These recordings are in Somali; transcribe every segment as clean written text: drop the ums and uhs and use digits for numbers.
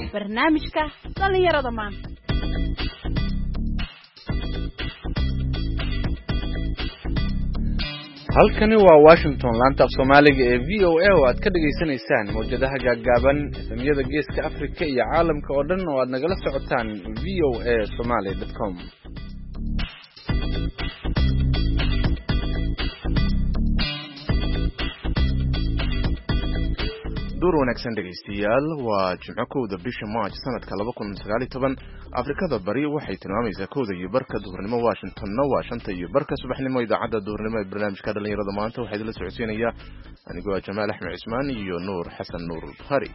barnaamijka dhalinyarada maanta. halkani waa Washington laanta af Soomaaliga ee VOA oo aad ka dhageysanaysaan mowjadaha gaagaaban efemyada geeska Afrika iyo caalamka oo dhan oo aad nagala socotaan voasomali.com. door wanaagsan dhageystayaal waa Jimco kowda bisha March sanadka 2019 Afrikada bari waxay tilmaamaysaa kowda iyo barka duhurnimo Washingtonna waa 5 iyo barka subaxnimo idaacada duhurnimo ee barnaamijka dhalinyarada maanta waxay la socodsiinaya anigoo Jamaal Axmed Cismaan iyo Nuur Xasan Nuur Bukhari.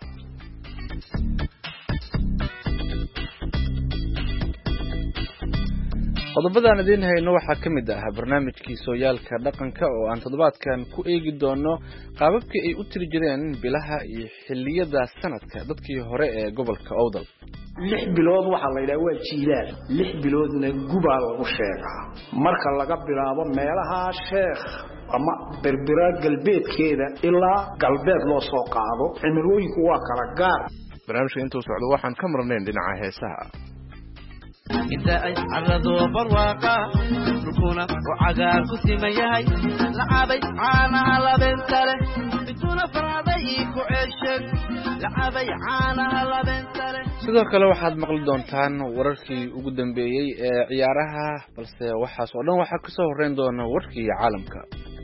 qodobadaan idin hayno waxaa ka mid ah barnaamijkii sooyaalka dhaqanka oo aan toddobaadkan ku eegi doono qaababkii ay u tiri jireen bilaha iyo xilliyada sanadka dadkii hore ee gobolka Awdal. 6 bilood waxa la yiraahdaa waa jiilaal 6 biloodna gubaa lagu sheegaa marka laga bilaabo meelaha sheekh ama berbera galbeedkeeda ilaa galbeed loo soo qaado cimilooyinku waa kala gaar. barnaamijka intuu socdo waxaan ka marnayn dhinaca heesaha inta ay carado barwaaqo rukuna wacagaar ku simayahay lacabay caanaha labeentale biduna faraaday ku ceeshan lacabay caanaha labeentale. sidoo kale waxaad maqli doontaan wararkii ugu dambeeyay ee ciyaaraha balse waxaas oo dhan waxa ka soo horeyn doona warkii caalamka.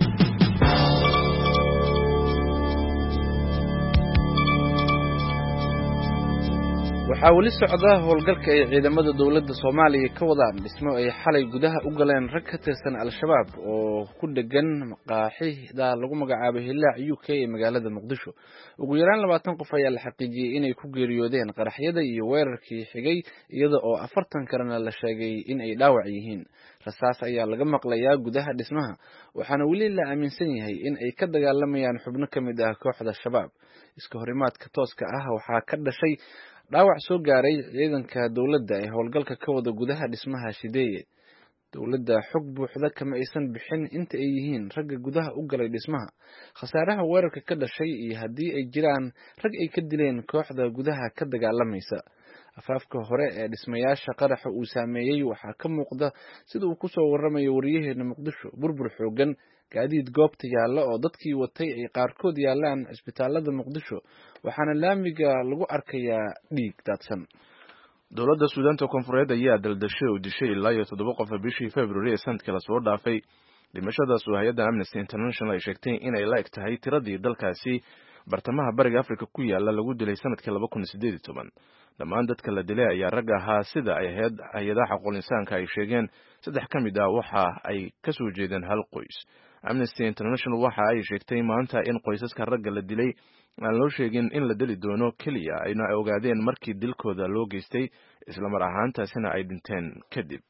waxaa weli socda howlgalka ay ciidamada dawladda Soomaaliya ka wadaan dhismo ay xalay gudaha u galeen rag ka tirsan al-shabaab oo ku dhagan maqaaxida lagu magacaabo Hilaac UK ee magaalada Muqdisho. ugu yaraan 20 qof ayaa la xaqiijiyay inay ku geeriyoodeen qaraxyada iyo weerarkii xigay iyada oo 40 kalena la sheegay in ay dhaawac yihiin. rasaas ayaa laga maqlayaa gudaha dhismaha waxaana weli la aaminsan yahay in ay ka dagaalamayaan xubno ka mid ah kooxda shabaab. iska horimaadka tooska ah waxaa ka dhashay dhaawac soo gaaray ciidanka dawladda ee howlgalka ka wada gudaha dhismaha Shideeye. dawladda xog buuxda kama aysan bixin inta ay yihiin ragga gudaha u galay dhismaha, khasaaraha weerarka ka dhashay iyo haddii ay jiraan rag ay ka dileen kooxda gudaha ka dagaalamaysa. afaafka hore ee dhismayaasha qaraxa uu saameeyay waxaa ka muuqda sida uu ku soo waramayo wariyaheena Muqdisho burbur xoogan, gaadiid goobta yaalla oo dadkii watay ay qaarkood yaalaan isbitaalada Muqdisho waxaana laamiga lagu arkayaa dhiig daadsan. dawladda Suudaanta Koonfureed ayaa daldashay oo dishay ilaa 7 qof bishii February ee sanadkii la soo dhaafay. dhimashadaas oo hay'adda Amnesty International ay sheegtay inay la eg tahay tiradii dalkaasi bartamaha bariga Afrika ku yaala lagu dilay sanadkii 2018. dhammaan dadka la dilay ayaa rag ahaa sida ay hay'adaha xuquuqul-insaanka ay sheegeen. 3 ka mid ah waxa ay ka soo jeedeen hal qoys. Amnesty International waxa ay sheegtay maanta in qoysaska ragga la dilay aan loo sheegin in la dili doono kaliya ayna ogaadeen markii dilkooda loo geystay isla mar ahaantaasina ay dhinteen kadib.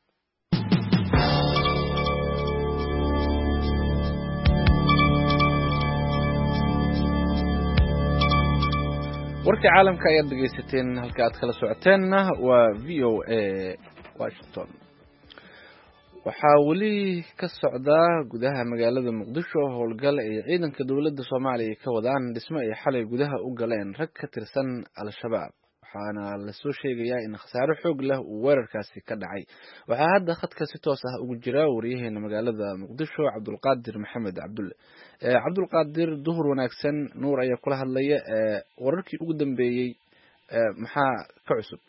warka caalamka ayaad dhageysateen halka aad kala socoteenna waa VOA Washington. waxaa weli ka socda gudaha magaalada Muqdisho howlgal ay ciidanka dawladda Soomaaliya ka wadaan dhismo ay xalay gudaha u galeen rag ka tirsan al-shabaab waxaana la soo sheegayaa in khasaaro xoog leh uu weerarkaasi ka dhacay. waxaa hadda khadka si toos ah ugu jira wariyaheena magaalada Muqdisho Cabdulqaadir Maxamed Cabdulle. Cabdulqaadir, duhur wanaagsan. Nuur ayaa kula hadlaya wararkii ugu dambeeyay maxaa ka cusub?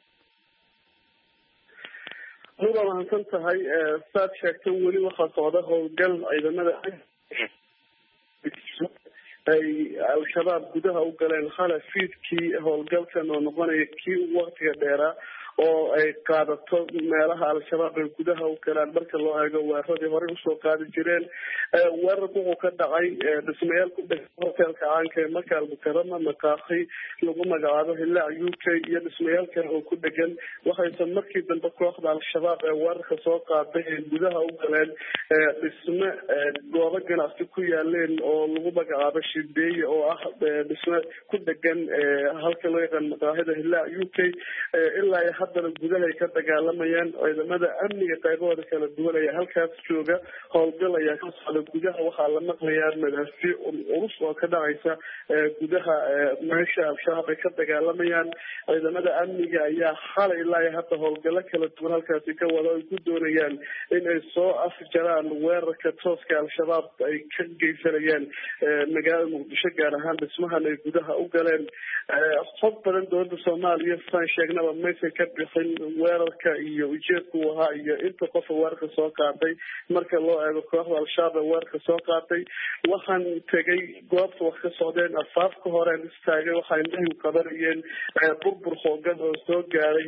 nuura waxaan tahay saad sheegtay weli waxaa socda howlgal ciidamada ay al-shabaab gudaha u galeen xalay fiidkii. howlgalkan oo noqonaya kii waqtiga dheeraa oo ay qaadato meelaha al-shabaab ay gudaha u galaan marka loo eego weeraradii horey usoo qaadi jireen. weerarku wuxuu ka dhacay dhismayaal ku dhex hoteelka caanka ee Maka al-Mukarrama maqaaxi lagu magacaabo Hilaac UK iyo dhismayaal kale oo ku dhegan. waxaysan markii dambe kooxda al-shabaab ee weerarka soo qaaday ay gudaha u galeen dhisme goobo ganacsi ku yaaleen oo lagu magacaabo Shideeye oo ah dhisme ku dhegan halka loo yaqaan maqaaxida Hilaac UK. ilaa haddana gudaha ay ka dagaalamayaan ciidamada amniga qaybahooda kala duwan ayaa halkaas jooga howlgal ayaa ka socda gudaha waxaa la maqlayaa madaafiic culus oo ka dhacaysa gudaha meesha al-shabaab ay ka dagaalamayaan ciidamada amniga ayaa xalay ilaa hadda howlgalo kala duwan halkaasi ka wada ay ku doonayaan in ay soo afjaraan weerarka tooska al-shabaab ay ka geysanayaan magaalada muqdisho gaar ahaan dhismahan ay gudaha u galeen xog badan dowladda soomaaliya saan sheegnaba maysan ka bixin weerarka iyo ujeedku ahaa iyo inta qofa weerarka soo qaatay marka loo eego kooxda al-shabaab ee weerarka soo qaatay waxaan tegay goobta wax ka socdeen afaafka horeen istaagay waxaa indhahiu qabanayeen burbur xoogan oo soo gaaray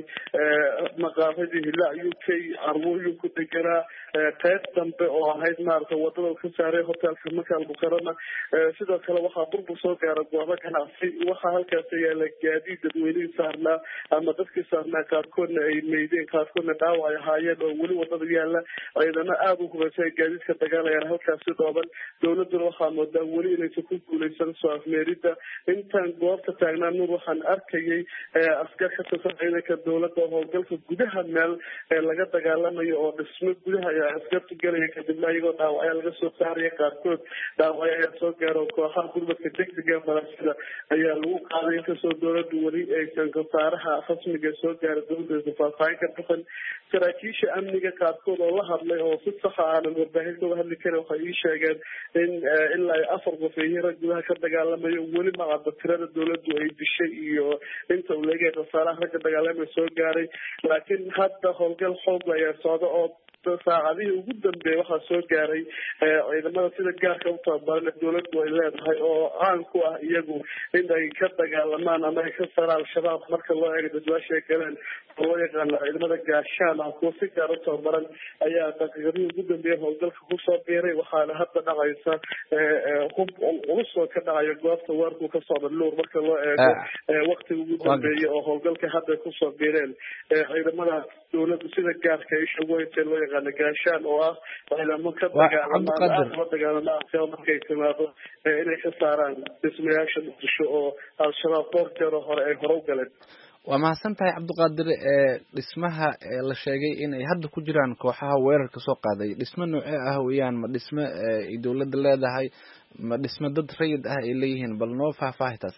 maqaafadii hila u k carwooyin ku deganaa qayb dambe oo ahayd maaragtay wadada ka saaray hotelka maka almukarama sidoo kale waxaa burbur soo gaara goobo ganacsi waxaa halkaas yaala gaadiid dadweynihii saarnaa ama dadkii saarnaa qaarkoodna ay meydeen qaarkoodna dhaawac ay ahaayeen oo weli wadada yaala ciidamo aada u hubaysa ay gaadiidka dagaalayaan halkaasi dhooban dowladuna waxaa moodaa weli inaysan ku guuleysan soo afmeerida intaan goobta taagnaa nuur waxaan arkayay askar ka tirsan ciidanka dowladda oo howlgalka gudaha meel laga dagaalamayo oo dhismo gudaha ayaa askartu galaya kadibna iyagoo dhaawacya laga soo saaraya qaarkood dhaawacyo ayaa soo gaara oo kooxaha gurmadka degdega malaasida ayaa lagu qaaday inkastoo dowladdu weli aysan khasaaraha rasmiga soo gaara dowladda faahfaahin ka bixin saraakiisha amniga qaarkood oo la hadlay oo si saxa aanan warbaahintoda hadli karin waxay ii sheegeen in ilaa ay 4 qof ay rag gudaha ka dagaalamayo weli macadda tirada dowladdu ay dishay iyo inta uu leeyahay khasaaraha ragga dagaalamaya soo gaaray laakiin hadda howlgal xoog ayaa socda oo saacadihii ugu dambeeyay waxaa soo gaaray ciidamada sida gaarka u tababaran dowladdu ay leedahay oo caan ku ah iyagu in ay ka dagaalamaan ama ay ka saraan al-shabaab marka loo eego dadwaasha ay galeen oo loo yaqaano ciidamada gaashaan ah kuwa si gaar u tababaran ayaa daqiiqadihii ugu dambeeyay howlgalka kusoo biiray waxaana hadda dhacaysa hub culus oo ka dhacayo goobta weerarku ka socda luur marka loo eego waqtiga ugu dambeeyay oo howlgalka hadda kusoo biireen ciidamada dowladdu sida gaarka ay shaqooyinka loo yaqaano gaashaan oo ah ciidamo ka dagaalama markay timaado inay ka saaraan dhismayaasha muqdisho oo al-shabaab dhowr jeer hore ay hore u galeen waa mahadsan tahay cabdiqaadir dhismaha la sheegay inay hadda ku jiraan kooxaha weerarka soo qaaday dhismo noocee ah weeyaan ma dhismo ay dowladda leedahay ma dhismo dad rayid ah ay leeyihiin bal noo faahfaahintaas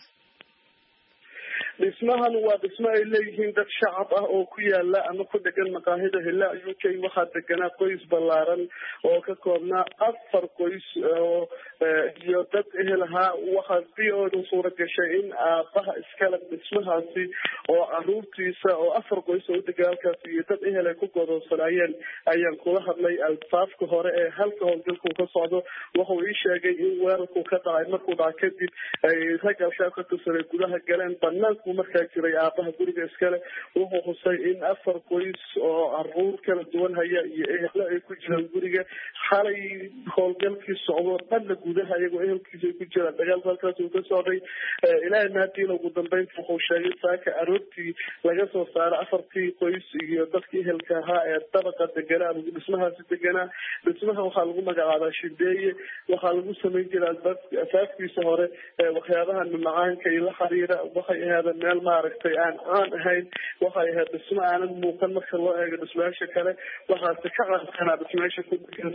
dhismahan waa dhismo ay leeyihiin dad shacab ah oo ku yaala ama ku degan maqaahida hila u k waxaa deganaa qoys ballaaran oo ka koobnaa 4 qoys oo iyo dad ehel ahaa waxaa si oodu suura gashay in aabaha iskale dhismahaasi oo caruurtiisa oo 4 qoys oo dagaalkaasi iyo dad ehel ay ku godoonsanaayeen ayaan kula hadlay alfaafka hore ee halka howlgalku ka socdo wuxuu ii sheegay in weerarku ka dhacay markuu dhaca kadib ay rag al-shabaab ka tirsanay gudaha galeen banaanka markaa jiray aabaha guriga iskale wuxuu xusay in 4 qoys oo caruur kala duwan haya iyo ehlo ay ku jiraan guriga xalay howlgalkii socdo dhanna gudaha iyagoo ehelkiisa ay ku jiraan dagaalka halkaas uu ka socday ilaahay mahadiina ugu dambeynta wuxuu sheegay saaka aroortii laga soo saaray 4 qoys iyo dadkii ehelka ahaa ee dabaqa deganaa ama dhismahaasi deganaa dhismaha waxaa lagu magacaabaa shideeye waxaa lagu samayn jiraa asaafkiisa hore waxyaabaha macaanka iyo la xiriira waxay ahaadeen meel maaragtay aan caan ahayn waxay ahayd dhismo aanan muuqan marka loo eego dhismayaasha kale waxaase ka caansanaa dhismayaasha ku degan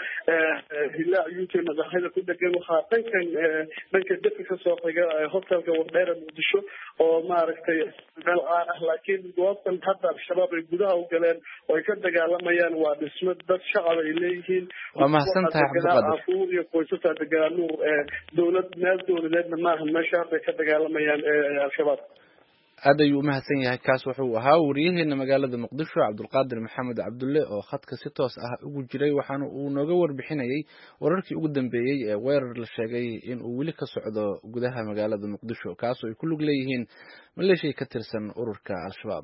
hila u k maqaaxida ku degan waxaa dhanka defi kasoo xiga hotelka wardheera muqdisho oo maaragtay meel caan ah laakiin goobtan hadda al-shabaab ay gudaha u galeen oo ay ka dagaalamayaan waa dhismo dad shacab ay leeyihiin waa mahadsan tahay cabdiqaadir afuur iyo qoysataa deganaa nuur dowlad meel dowladeedna maaha meesha hadday ka dagaalamayaan al-shabaab aad ayuu umahadsan yahay kaas wuxuu ahaa wariyaheena magaalada muqdisho cabdulqaadir maxamed cabdulle oo khadka si toos ah ugu jiray waxaana uu nooga warbixinayay wararkii ugu dambeeyey ee weerar la sheegay in uu weli ka socdo gudaha magaalada muqdisho kaas oo ay ku lug leeyihiin maleeshiya ka tirsan ururka al-shabaab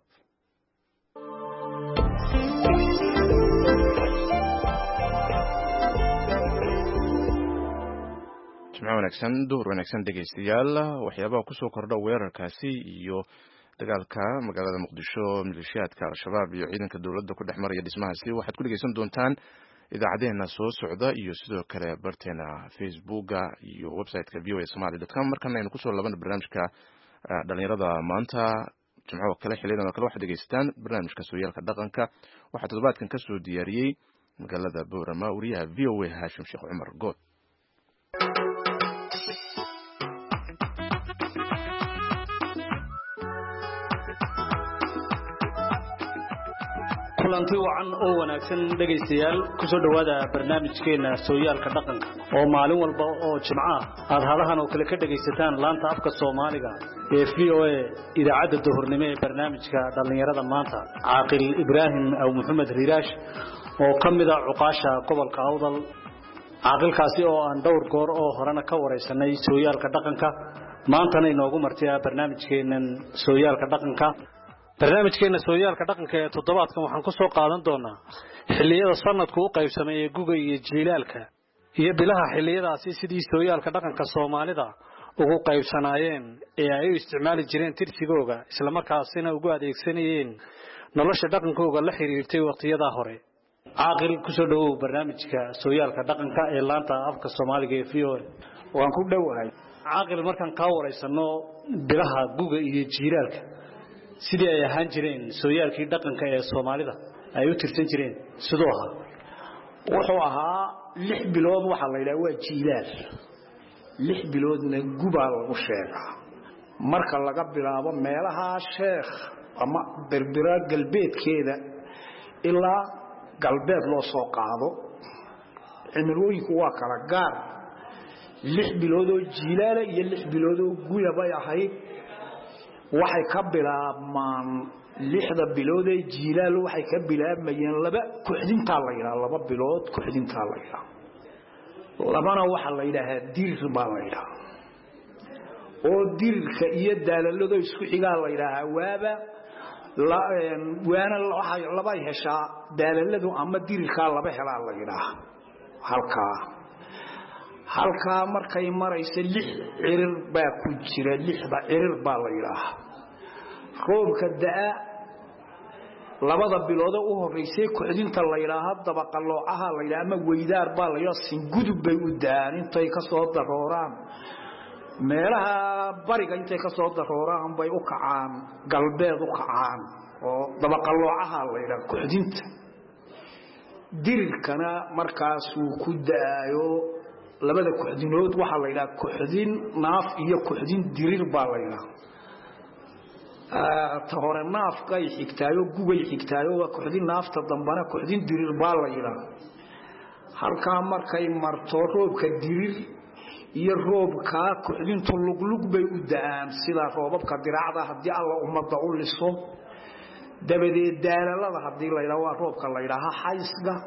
jimco wanaagsan duhur wanaagsan dhegeystayaal waxyaabaha kusoo kordha weerarkaasi iyo dagaalka magaalada muqdisho maleeshiyaadka al-shabaab iyo ciidanka dowladda ku dhex maraya dhismahaasi waxaad ku dhegeysan doontaan idaacadeena soo socda iyo sidoo kale barteena facebooka iyo website-ka voasomali.com markana aynu kusoo labana barnaamijka dhalinyarada maanta jimco kale xiliyadan kale waxaad dhegaystaan barnaamijka sooyaalka dhaqanka waxaa toddobaadkan ka soo diyaariyey magaalada Boorama wariyaha VOA Hashim Sheekh Cumar Good. kulanti wacan oo wanaagsan dhageystayaal ku soo dhawaada barnaamijkeena sooyaalka dhaqanka oo maalin walba oo jimco aad halahan oo kale ka dhageysataan laanta afka Soomaaliga ee VOA idaacada duhurnimo ee barnaamijka dhalinyarada maanta Caaqil Ibraahim aw Maxamed Riiraash oo kamida cuqaasha gobolka Awdal caaqilkaasi oo aan dhowr goor oo horena ka wareysanay sooyaalka dhaqanka maantana inoogu martiya barnaamijkeena sooyaalka dhaqanka barnaamijkeena sooyaalka dhaqanka ee toddobaadkan waxaan ku soo qaadan doonaa xilliyada sanadku u qaybsamay ee guga iyo jiilaalka iyo bilaha xilliyadaasi sidii sooyaalka dhaqanka Soomaalida ugu qaybsanaayeen ee ay u isticmaali jireen tirsigooga isla markaasina ugu adeegsanayeen nolosha dhaqankooga la xiriirtay waqtiyada hore caaqil ku soo dhawow barnaamijka sooyaalka dhaqanka ee laanta afka Soomaaliga ee VOA waan ku dhawahay caaqil markaan ka wareysano bilaha guga iyo jiilaalka sidii ay ahaan jireen sooyaalkii dhaqanka ee Soomaalida ay u tirsan jireen sidoo ahaa wuxuu ahaa 6 bilood waxa la yiraahdaa waa jiilaal 6 biloodna gubaa lagu sheegaa marka laga bilaabo meelaha sheekh ama berbera galbeedkeeda ilaa galbeed loo soo qaado cimilooyinku waa kala gaar 6 bilood oo jiilaal iyo 6 bilood oo guya bay ahayd waxay ka bilaabmaan 6 bilood ee jiilaal waxay ka bilaabmayeen laba kuxdinta la yiraahdo laba bilood kuxdinta la yiraahdo labana waxa la yiraahdaa diir baa la yiraahdaa oo diirka iyo daalalada isku xigaa la yiraahdaa waana waxa laba heshaa daalaladu ama diirka laba helaa la yiraahdaa halka markay maraysa 6 cirir baa ku jira 6 cirir baa la yiraahdaa roobka daa labada bilood oo horeysay kuxdinta la yiraahdo dabaqaloocaha la yiraahdo ama weydaar baa la yiraahdaa singudub bay u daan intay ka soo darooraan meelaha bariga intay ka soo darooraan bay u kacaan galbeed u kacaan oo dabaqaloocaha la yiraahdo kuxdinta dirkana markaas uu ku daayo labada kuxdinood waxa la yiraahdaa kuxdin naaf iyo kuxdin dirir baa la yiraahdaa tahore naafka ay xigtaayo gubay xigtaayo waa kuxdin naafta dambana kuxdin dirir baa la yiraahdaa halka markay marto roobka dirir iyo roobka kuxdintu luglug bay u daan sida roobabka diraacda hadii alla umada u liso dabadeed daalalada hadii la yiraahdo waa roobka la yiraahdo xaysga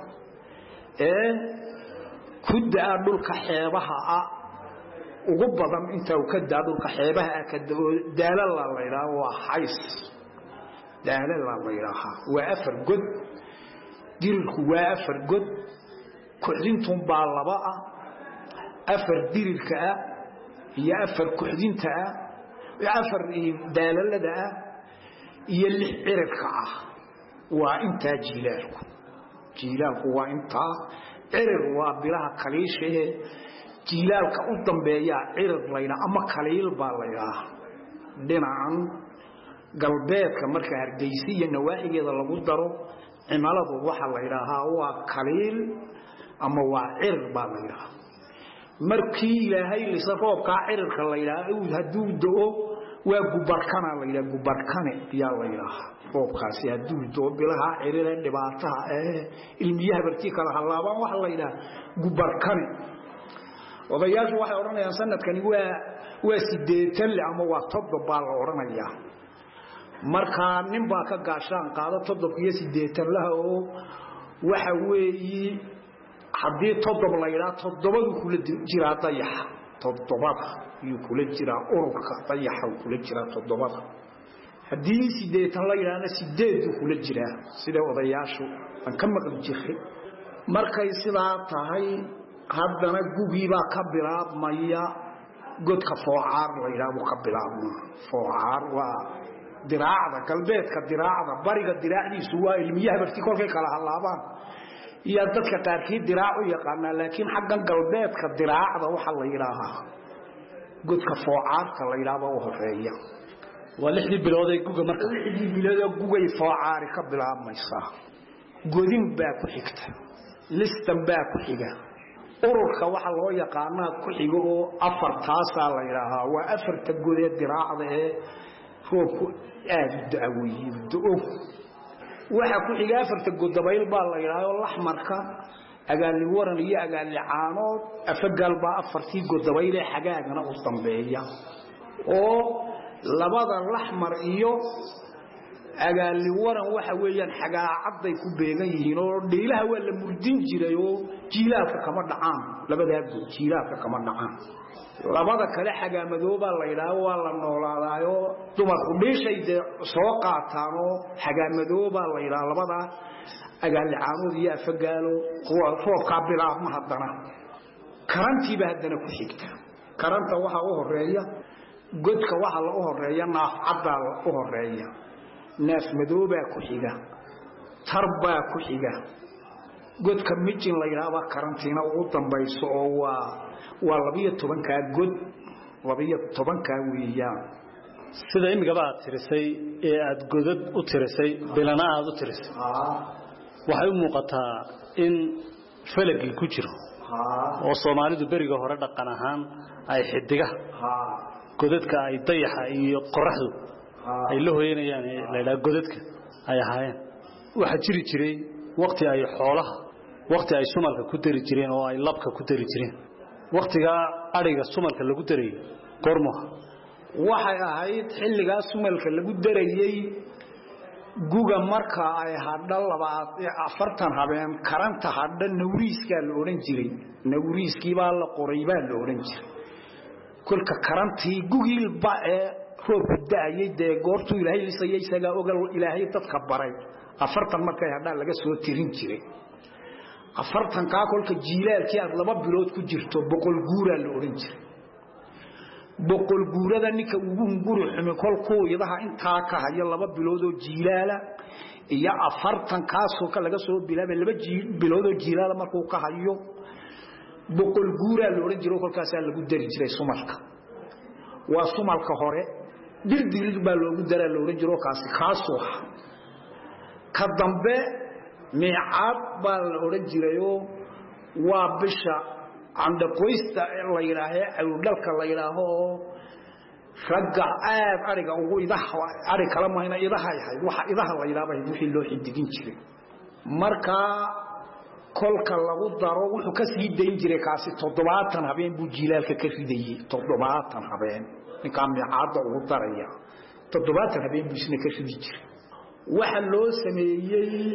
kuda dhulka xeebaha ugu badan inta uu ka daa dhulka xeebaha ka daalal la yiraahdo waa xays daalal la yiraahdo waa afar god dirku waa afar god kuxdintum baa laba afar dirirka iyo afar kuxdinta iyo afar daalalada iyo 6 cirirka waa inta jiilaalku waa inta cirir waa bilaha kaliishe jiilaalka u dambeeya cirir layna ama kaliil baa layraa dhinacan galbeedka marka Hargeysa iyo nawaaxigeeda lagu daro cimiladu waxa la yiraahaa waa kaliil ama waa cirir baa layraa markii Ilaahay lisa roobka cirirka la yiraahdo haduu doo waa gubarkana la yiraahdo gubarkane yaa la yiraahdaa roobkaasi haduu doo bilaha cirir dhibaataha ilmiyaha bartii kala halaabaan waxa la yiraahdaa gubarkane odayaashu waxay oranayaan sanadkani waa 8 ama waa 7 baa la oranayaa marka nin baa ka gaashaan qaado 7 iyo 8 laha oo waxa weeyi hadii 7 la yiraahdo 7 kula jira dayax 7 iyo kula jira ururka dayax kula jira 7 hadii 8 la yiraahdo 8 kula jira sida odayaashu aan ka maqal jiray markay sidaa tahay haddana gugiiba ka bilaabmaya godka foocaar la yiraahdo ka bilaabma foocaar waa diraacda galbeedka diraacda bariga diraacdiisu waa ilmiyaha bartii kolkay kala halaabaan iyo dadka qaarkii diraac u yaqaana laakiin xaggan galbeedka diraacda waxa la yiraahdaa godka foocaarka la yiraahdo oo horeeya ولحدي بلودي جوجا مركز لحدي بلودي جوجا يفعاري قبل عام ميسا جودين باكو حكت لستن باكو حكا أورك واحد الله يقعنا كل حكو أفر تاسع الله يراها وأفر تجودي الدراع ده هو أبدأوي بدأوه waxa ku xiga afarta godabayl baa la yiraahdo laxmarka agal li waran iyo agal li caanood afagal baa afartii godabayl ee xagaagana u dambeeya oo labada laxmar iyo agal li waran waxa weeyaan xagaa caday ku beegan yihiin oo dhiilaha waa la murdin jiray oo jiilaalka kama dhacaan labada god jiilaalka kama dhacaan labada kale xagaa madooba la yiraahdo waa la noolaadaayo dumarku dheeshayde soo qaataan oo xagaa madooba la yiraahdo labada agal caanood iyo afagaalo kuwa roobka bilaabma hadana karantiiba hadana ku xigta karanta waxa u horeeya godka waxa la u horeeya naaf cadal u horeeya naaf madooba ku xiga tarba ku xiga godka mijin la yiraahdo karantiina ugu dambayso oo waa 12 ka god 12 ka weeyaan sida imiga baad tirisay ee aad godad u tirisay bilana aad u tirisay waxay u muuqataa in falagi ku jiro oo Soomaalidu bariga hore dhaqan ahaan ay xidiga godadka ay dayaxa iyo qoraxdu ay la hooyanayaan leeyahay godadka ay ahaayeen waxa jiri jiray waqti ay xoolaha waqti ay sumalka ku dari jireen oo ay labka ku dari jireen waqtiga ariga sumalka lagu daray qormo waxay ahayd xilliga sumalka lagu darayay guga marka ay hadal 40 habeen karanta hadda nawriiska la oran jiray nawriiskii baa la qoray baa la oran jiray kulka karantii gugil ba ee roob daayay de goortu ilaahay lisayay isaga ogal ilaahay dadka baray 40 markay hadda laga soo tirin jiray 40 ka kulka jiilaalkii aad 2 bilood ku jirto boqol guura la oran jiray boqol guurada ninka ugu nguru xumi kolku idaha inta ka haya 2 bilood oo jiilaala iyo 40 kaasoo ka laga soo bilaabay 2 bilood oo jiilaala markuu ka hayo boqol guura la oran jiray kolkaas lagu dari jiray sumalka waa sumalka hore dirdir baa loogu daraa la oran jiray kaasoo ka dambe miicad baa la oran jiray waa bisha عند قويستا الله يراهي أو دلك الله يراهو رجع أرجع ويضح أرجع كلامه هنا يضح وح يضح الله يراهي يروح اللوح الدين شري مركا كل كلامه ضرو وحكسي دين جري كاسي تطبعات هبين بوجيلال ككفيدي تطبعات هبين نكمل عادة وضرية تطبعات هبين بيسنا كفيدي وحلو سميي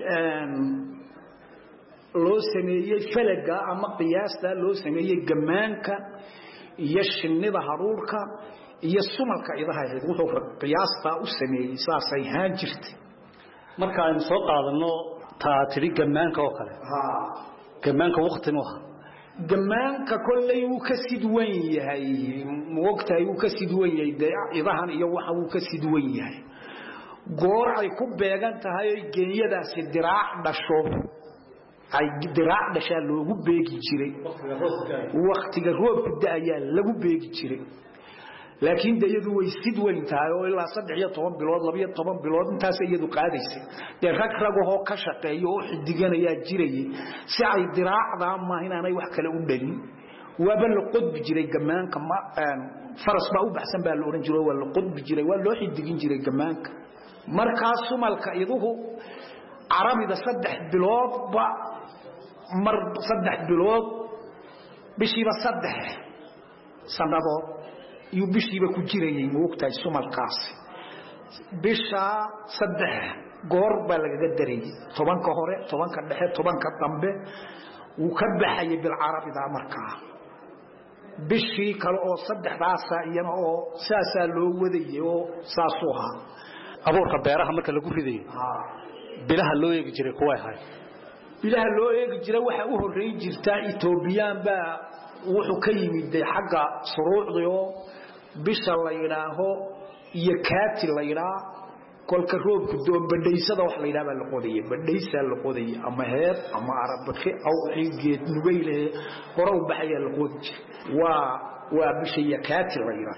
loo sameeyay falaga ama qiyaasta loo sameeyay gamaanka iyo shinnida haruurka iyo sumalka idaha wuxuu qiyaasta u sameeyay saasay haan jirtay marka aan soo qaadano taatiri gamaanka oo kale gamaanka waqtin waxa gamaanka kulay uu ka sidwan yahay waqti uu ka sidwan yahay idahan iyo waxa uu ka sidwan yahay goor ay ku beegan tahay geeyadaasi diraac dhasho ay diraac dhasha loogu beegi jiray waqtiga roobka daaya lagu beegi jiray laakiin dayadu way sidwan tahay oo ilaa 13 bilood 12 bilood intaas iyadu qaadaysay rago ka shaqeeyo oo xidiganaya jiray si ay diraacda ma inaanay wax kale u dhalin waba la qodbi jiray gamaanka ma faras ba u baxsan baa la oran jiray waa la qodbi jiray waa loo xidigin jiray gamaanka markaas sumalka iduhu arabida 3 bilood ba mar 3 bilood bishiiba 3 sanado iyo bishiiba ku jirayay moogtay sumalkaas bisha 3 goor baa laga daray 10 ka hore 10 ka dhexe 10 ka dambe uu ka baxay bil arabida markaa bishii kale oo 3daas iyana oo saasa loo wadayay oo saasuha abuurka beeraha marka lagu ridayo bilaha loo eegi jiray kuwa ahay bilaha loo eegi jiray waxa uu horeey jirta Ethiopian ba wuxuu ka yimid xagga suruucdo bisha la yiraaho iyo kaati la yiraa kolka roobku doon badhaysada wax la yiraahdo la qodayay badhaysa la qodayay ama heer ama arabki aw geed nugeyle hore u baxay la qodayay waa bisha iyo kaati la yiraa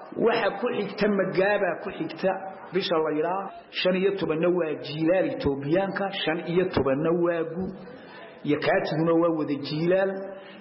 waxa ku xigta magaaba ku xigta bisha la yiraahdo 15 waa jiilaal Itoobiyaanka 15 waa gu yakaatuna waa wada jiilaal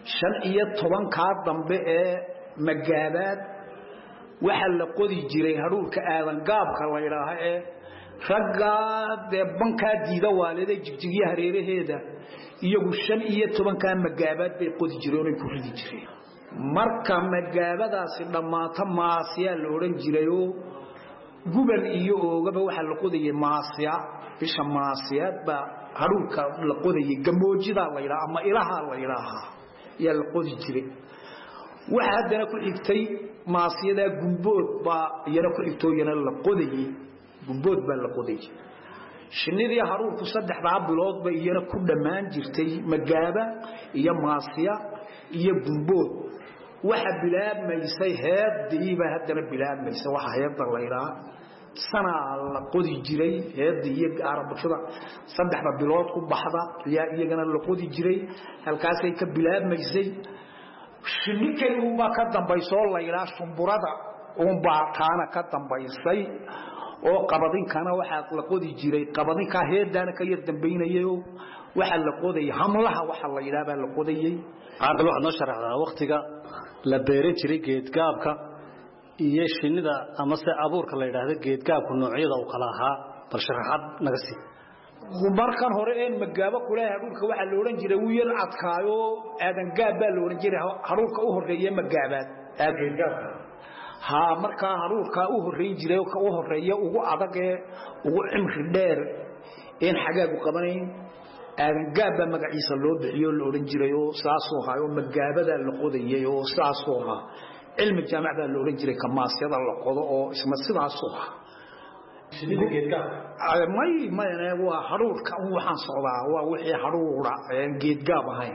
15 ka dambe ee magaabaad waxa la qodi jiray haruurka aadan gaabka la yiraahdo ee ragga banka diida waalida jigjigiya hareeraheeda iyagu 15 ka magaabaad bay qodi jireen ku ridi jireen marka magaabadaasi dhamaata maasiya la oran jirayo gubal iyo oogaba waxa la qodayay maasiya bisha maasiyad ba haruurka la qodayay gamoojida la yiraahdo ama ilaha la yiraahdo ya la qodi jiray waxa hadana ku xigtay maasiyada gumbood ba iyana ku xigtooyana la qodayay gumbood ba la qodayay shinidii haruurku 3 bilood ba iyana ku dhamaan jirtay magaaba iyo maasiya iyo gumbood waxa bilaabmaysay heediiba hadana bilaabmaysay waxa heedda la yiraahdo sana la qodi jiray heedii iyo arabada 3 bilood ku baxda iyagana la qodi jiray halkaas ay ka bilaabmaysay shinikay uba ka dambayso la yiraahdo shumburada baa taana ka dambaysay oo qabadinkana waxa la qodi jiray qabadinka heedana ka yar dambaynayo waxa la qoday hamlaha waxa la yiraahdo la qodayay aad wax noo sharaxdaa waqtiga la beeran jiray geed gaabka iyo shinida ama se abuurka la yiraahdo geed gaabku noocyada uu kala ahaa bal sharaxad naga sii markan hore ee magaaba kulaha haruurka waxa la oran jiray uu yar adkaayo aadan gaab baa la oran jiray haruurka u horeeyay magaabaad geed gaabka ha marka haruurka u horeeyay jiray oo u horeeyay ugu adag ee ugu cimri dheer in xagaagu qabanayn aadan gaab magaciisa loo bixiyo la oran jiray oo saasoo hayo magaabada la qodayay oo saasoo ha cilmi jaamacada la oran jiray kamaasiyada la qodo oo isma sidaasoo ha shinida geedka may waa haruurka waxaan socdaa waa wixii haruura geed gaab ahayn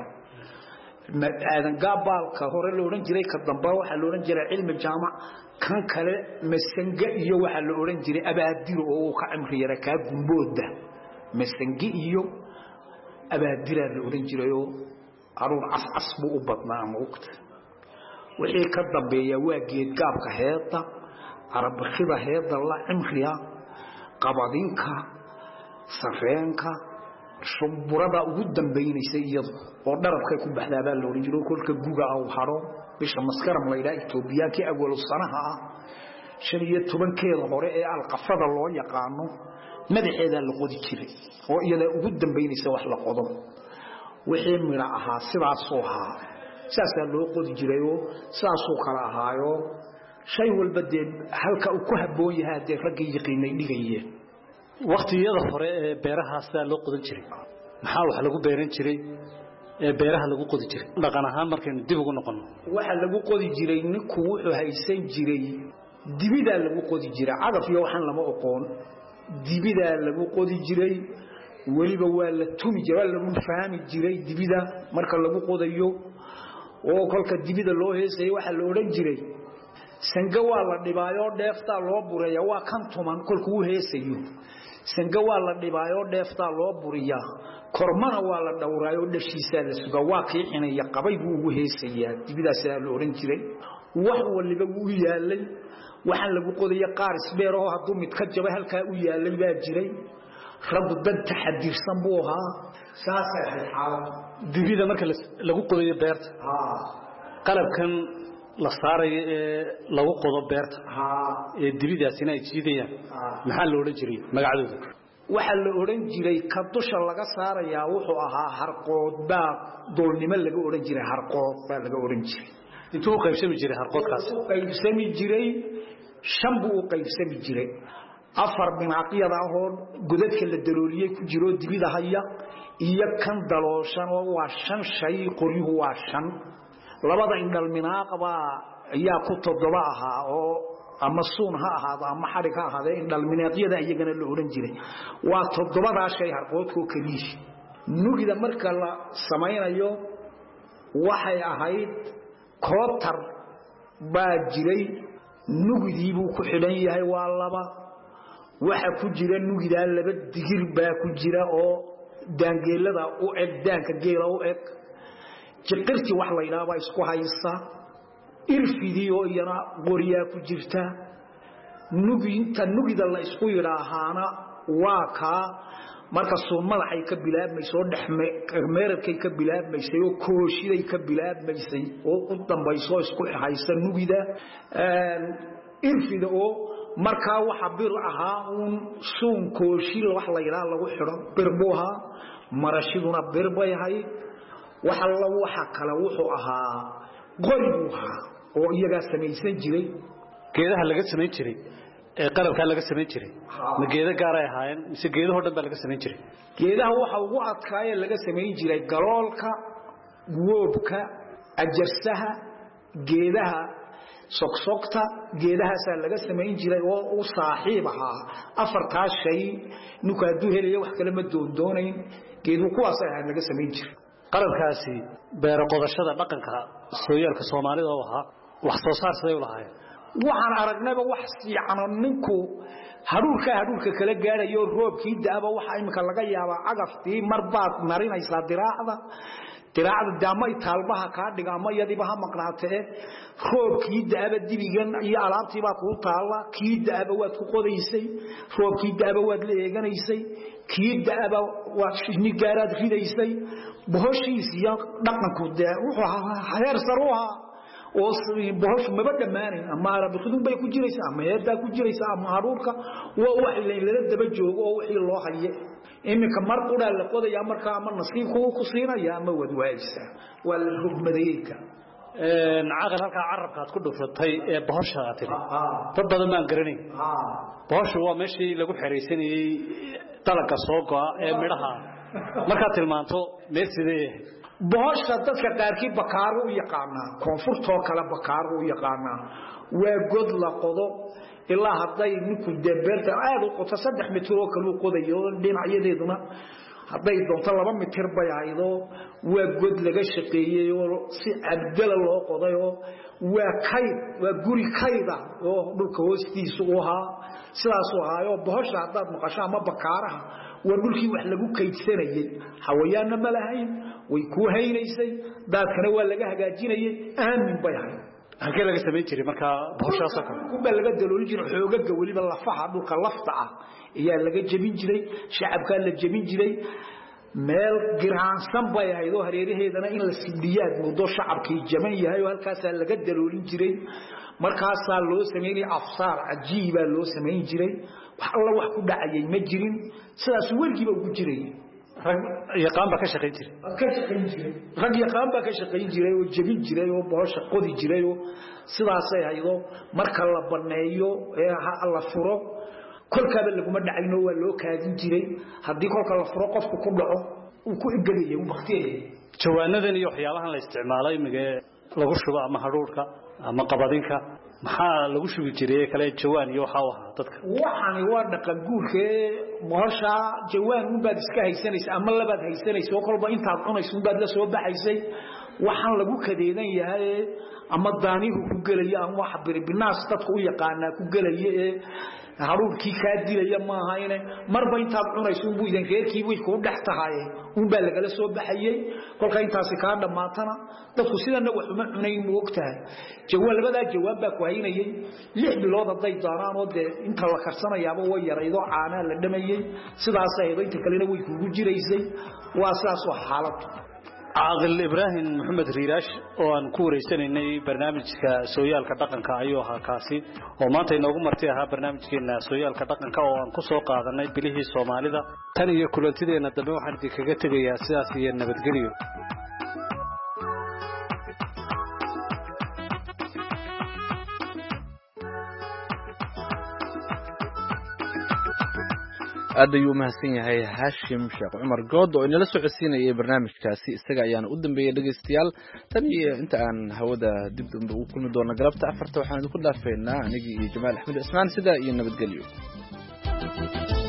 aadan gaabalka hore la oran jiray ka dambe waxa la oran jiray cilmi jaamac kan kale masanga iyo waxa la oran jiray abaadiro oo ka cimri yara ka gumbooda masangi iyo abaadira la oran jiray haruur as buu u badnaa muuqda wixii ka dambeeya waa geed gaabka heeda arabkhida heeda la cimriya qabadinka safeenka shumburada ugu dambeynaysa iyadu oo dharabkay ku baxdaabaa la oran jiray kolka guga aw haro bisha maskaram la yiraahdo Itoobiyaanka awal sanaha 15 hore ee alqafada loo yaqaano madaxeeda la qodi jiray oo iyada ugu dambeynaysa wax la qodo wixii mira ahaa sidaas oo ahaa saasa loo qodi jiray oo saas oo kala ahaayo shay walba dee halka uu ku haboon yahay dee ragga yaqiinay dhigayeen waqtiyada hore ee beeraha sida loo qodan jiray maxaa wax lagu beeran jiray ee beeraha lagu qodi jiray dhaqan ahaan markaynu dib ugu noqono waxa lagu qodi jiray ninku wuxuu haysan jiray dibida lagu qodi jiray cadaf iyo waxan lama aqoon dibida lagu qodi jiray waliba waa la tumi jiray lagu fahmi jiray dibida marka lagu qodayo oo kolka dibida loo heesay waxa la oran jiray sanga waa la dhibaayo dheefta loo bureeyo waa kan tuman kolku uu heesayo sanga waa la dhibaayo dheefta loo buriya kormana waa la dhawraayo dhashiisa la suga waa kiixinaya qabay buu ugu heesayaa dibidaas la oran jiray wax waliba uu yaalay waxaan lagu qodayo qaar isbeero haduu mid ka jabay halka uu yaalay baa jiray rabbu dad taxadiirsan buu ahaa saasay xaalad dibida marka lagu qodayo beerta qalabkan la saaray ee lagu qodo beerta ee dibidaasina ay jiidayaan maxaa la oran jiray magacooda waxa la oran jiray ka dusha laga saaraya wuxuu ahaa harqood baa dolnimo laga oran jiray harqood baa laga oran jiray intuu qaybsami jiray harqoodkaas qaybsami jiray shambu qaybsami jiray afar binaaqiyada oo godadka la dalooliyay ku jiro dibida haya iyo kan dalooshan oo waa 5 shay qoriyuhu waa 5 labada indhal minaaqaba ayaa ku todoba ahaa oo ama suun ha ahaado ama xarig ha ahaado indhal minaaqiyada iyagana la oran jiray waa todobada shay harqoodku kaliish nugida marka la samaynayo waxay ahayd kootar baa jiray nugidii buu ku xidhan yahay waa laba waxa ku jira nugida laba digir baa ku jira oo daangeelada u eg daanka geela u eg jiqirti wax la yiraahdo isku haysa irfidii oo iyana qoryaa ku jirta nugida la isku yidhaahaana waa kaa marka soo madaxay ka bilaabmayso meerarkay ka bilaabmaysay oo kooshiday ka bilaabmaysay oo u dambayso isku haysta nugida irfida oo markaa waxa bir ahaa uun suun kooshi wax la yiraahdo lagu xidho bir buuha marashiduna bir bay ahayd waxa kale wuxuu ahaa qori buuha oo iyaga samaysan jiray geedaha laga samayn jiray ee qalabka laga samayn jiray ma geedo gaar ah ahaayeen mise geedaha oo dhan baa laga samayn jiray geedaha waxa ugu adkaayay laga samayn jiray galoolka woobka ajarsaha geedaha soksokta geedahaas laga samayn jiray oo u saaxiib ahaa afarta shay nuka duhelay wax kale ma doonayn geedu kuwaas ay laga samayn jiray qalabkaasi beero qodashada dhaqanka sooyaalka Soomaalida oo ahaa wax soo saar saday u lahaayeen waxaan aragnayba wax fiican ninku haruurka kala gaarayo roobkii daaba waxa imika laga yaabaa cagaftii marbaad marinaysa diraacda daamay taalbaha ka dhigama yadiba ha maqnaatee roobkii daaba dibigan iyo alaabtii baa ku taala kii daaba waad ku qodaysay roobkii daaba waad la eeganaysay kii daaba waad shini gaaraad ridaysay bohoshiisiya dhaqanku wuxuu heer saruha oo bohosh ma badamaanay ama arabadu bay ku jiraysaa ama yeeda ku jiraysaa ama haruurka waa wax la daba joogo oo wixii loo haye imika mar qura la qodaya marka ama nasiibku ku siinaya ama wadwaaysa wal rugmadayka aqal halka carabkaad ku dhufatay ee bohosha aad tiri dad badan ma garanay bohoshu waa meeshii lagu xireysanayay dalka soo go'a ee midhaha marka tilmaanto meesidee bohosha dadka qaarkii bakaar u yaqaana koonfurtoo kala bakaar u yaqaana waa god la qodo ilaa haday ninku deeberta aad u qoto 3 mitir oo kale u qodayo dhinacyadeeduna haday doonto 2 mitir bay aydo waa god laga shaqeeyay oo si abdala loo qodayo waa guri kayda oo dhulka hoostiisa u ahaa sidaas oo ahaayo bohosha hadaad maqasho ama bakaaraha waa dhulkii wax lagu kaydsanayay hawayaana ma lahayn way ku haynaysay dadkana waa laga hagaajinayay aamin bay ahayd halkee laga sameyn jiray marka bohoshaas oo kale kuba laga daloolin jiray xoogaga waliba lafaha dhulka lafta ah ayaa laga jabin jiray shacabka la jabin jiray meel giraansan bay ahayd oo hareeraheedana in la sidiyaad muddo shacabkii jaman yahay oo halkaas laga daloolin jiray markaas loo sameeyay afsaar ajiiba loo sameyn jiray wax alla wax ku dhacayay ma jirin sidaas weligiiba ugu jiray yaqaan ba ka shaqeyn jiray rag yaqaan ba ka shaqeyn jiray oo jabin jiray oo boosha qodi jiray oo sidaas ay haydo marka la baneeyo ee la furo kolkaaba laguma dhacayno waa loo kaadin jiray hadii kolka la furo qofku ku dhaco uu ku igaliyo waqtiyeed jawaanadan iyo waxyaabahan la isticmaalay imige lagu shubo ama haruurka ama qabadinka maxaa lagu shubi jiray kale jawaan iyo waxa waxa dadka waxani waa dhaqan guurkee bohosha jawaan u baad iska haysanaysa ama labaad haysanaysa kolba intaad cunayso baad la soo baxaysay waxaan lagu kadeedan yahay ama daanihu ku galaya ama wax binaas dadku u yaqaana ku galaya haruurkii ka dilaya ma ahayne marba intaad cunayso buu idin reerkii way ku dhaxtahay baa laga soo baxayay kolka intaasi ka dhamaatana dadku sidana wax uma cunayn moogtahay labada jawaab baa ku haynayay 6 bilood haday doonaan oo inta la karsanayaaba way yaraydo caana la dhamayay sidaas ay inta kalena way kugu jiraysay waa saas oo xaalad عاقل إبراهيم محمد ريراش وأن كوري سنيني برنامج كسويال كدقن كأيوها كاسي وما تينوغو مرتيها برنامج كنا سويال كدقن كأوان كسو قادرنا بليه الصومالي دا تاني يكولن تدين الدبيو حركي كغتغي يا سياسي النبتغريو aad ayuu mahadsan yahay Hashim Sheekh Umar Good oo inala socodsiinayay barnaamijkaasi isaga ayaan u dambeeyay dhageystayaal tan iyo inta aan hawada dib u kulmi doono galabta 4 waxaan idinku dhaafeynaa anigii iyo Jamaal Axmed Ismaan sida iyo nabadgelyo